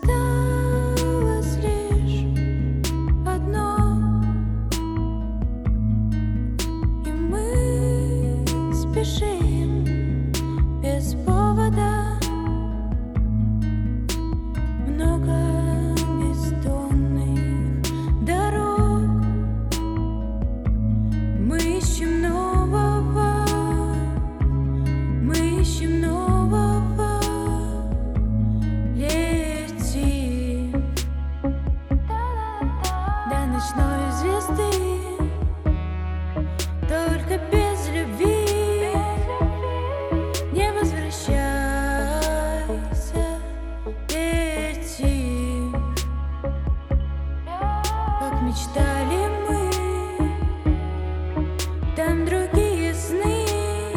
осталось лишь одно, и мы спешим без повода. Много бездонных дорог, мы ищем нового, мы ищем нового. Летим до ночной звезды, только без любви. Не возвращайся, летим, как мечтали мы. Там другие сны,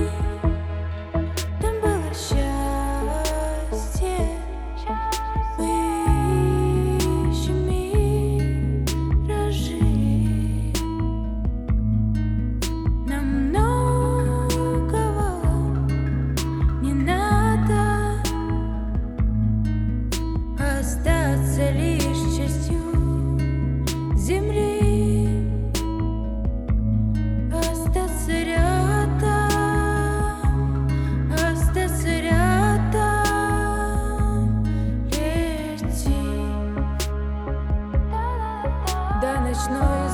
там было счастье. Мы ищем миражи. Нам многого не надо, остаться лишь частью земли. Остаться рядом, летим до ночной